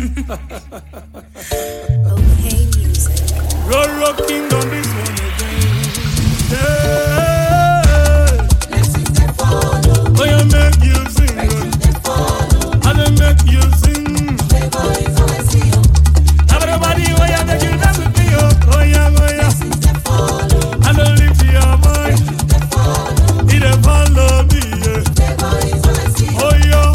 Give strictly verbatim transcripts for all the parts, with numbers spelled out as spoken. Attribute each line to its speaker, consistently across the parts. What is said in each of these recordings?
Speaker 1: Okay, music.
Speaker 2: Roll rocking on this one again. Yeah. Oh, you make you sing. I don't make you sing. Everybody, oh, you make you dance with me. Oh, yeah, oh, yeah. I don't lift your voice. It don't follow me. Yeah. Oh, yeah.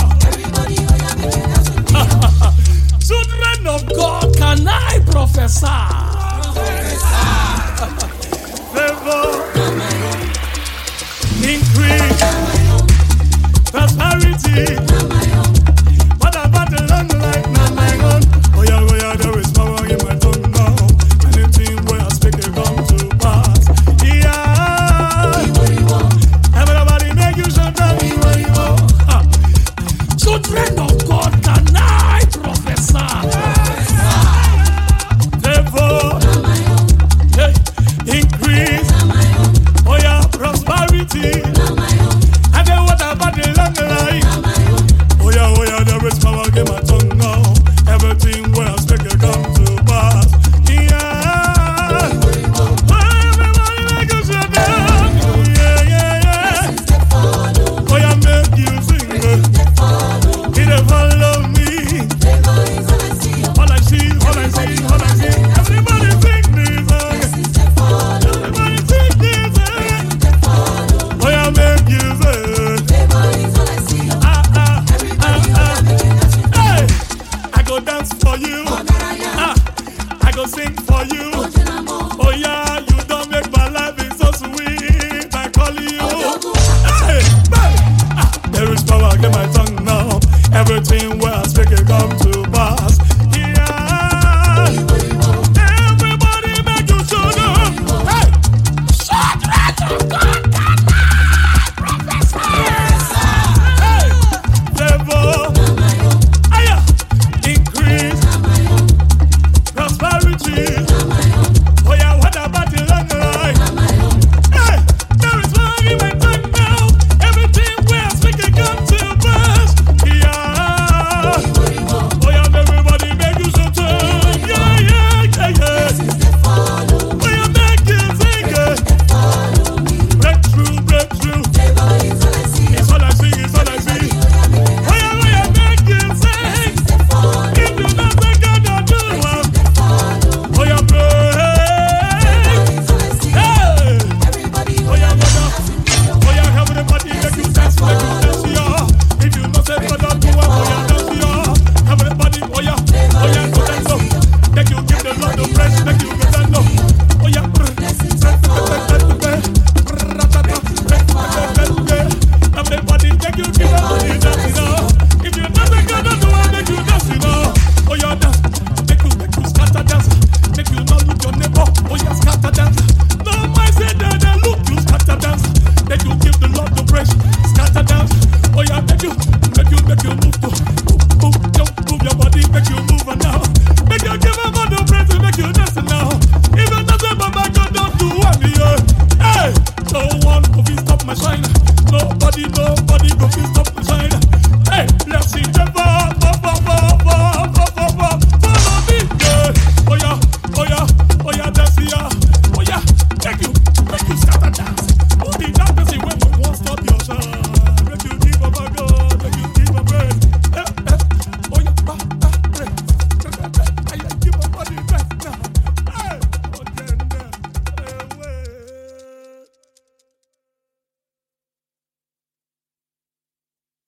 Speaker 2: Children of God, can I prophesy? Favor, increase, prosperity. What about the long life? Not my own. Oh yeah, oh yeah, there is power in my tongue now. Anything where I speak it come to pass. Yeah. Everybody make you shout out me where you are. Ah. Children of God, can I prophesy? Therefore, hey, increase. Oh yeah, prosperity. And then what about the long life? Oh yeah, oh yeah, there is power in my tongue now. Everything where I speak it come to pass. Yeah. Oh, everybody make you shout out. Yeah, yeah, yeah. Oh yeah, make you sing. It don't follow me. All I see, all I see, all I see. Everybody sing this song. Everybody sing this song. Oh yeah, make you sing. Ah, ah, ah, ah. Hey, I go dance for you. Ah, I go sing for you. Oh yeah, you don't make my life is so sweet. I call you. Hey, hey. Ah, there is power in my tongue now. Everything where I speak it come to pass.